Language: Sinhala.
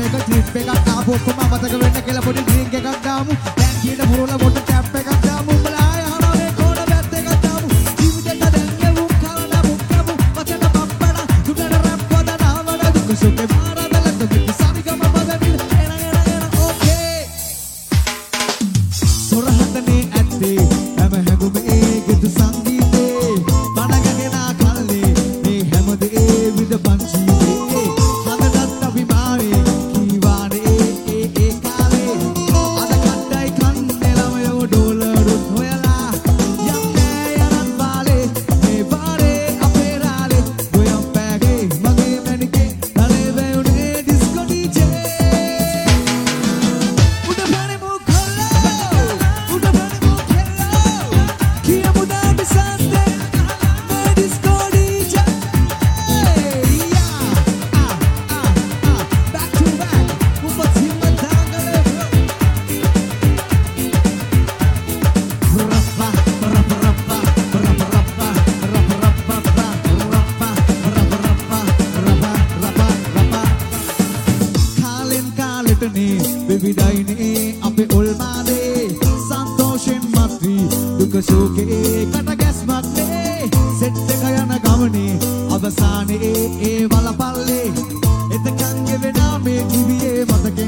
මේක ට්‍රිප් එකක් ආපු ඔක්කොම අමතක වෙන්න කියලා පොඩි ඩ්‍රින්ක් එකක් දාමු දැන් කියන පුරවල පොඩි ටැප් එකක් දාමු උඹලා යනවා මේ කෝඩ බැත් එකක් දාමු ජීවිතේට දැන් ගෙවුම් කරලා මුක්කමු වචන බම්බඩ දුකට රැප් වදනාවල දුක සුකේ මාරදල දුක සමිගම පදවිල එන ඕකේ සොරහතනේ ඇත්තේ හැම හැඟුමේ ගෙතු සංගීතේ බණගෙන කල්ලේ මේ හැමදේ විද පංචීවේ හදගත් අපි මාවේ කීවානේ ඒ කාලේ අද කණ්ඩායි කන්නේ ළමයෝ ඩෝලරුත් හොයලා යන්නේ යනන් බාලේ මේ බාරේ අපේ රාලේ ගොයම් පෑගේ මගේ මැනිකේ තලේ වැයුනේ ඩිස්කෝ ඩීජේ උඩ පැනෙමු කොල්ලෝ උඩ පැනෙමු කෙල්ලෝ කියමු දාපි සන්දේ මේ disco DJ back to back උඹ සිම්ම දාගලේ කාලෙන් කාලෙටනේ විවිධයිනේ අපේ ඔල්මාදේ සන්තෝෂෙන් මත්වී දුක සෝකේ කටගැස්මක්නේ සෙට් එක යන ගමනේ අවසානයේ ඒ වලපල්ලේ එතකන් ගෙවෙනා මේ කිවියේ මතකේ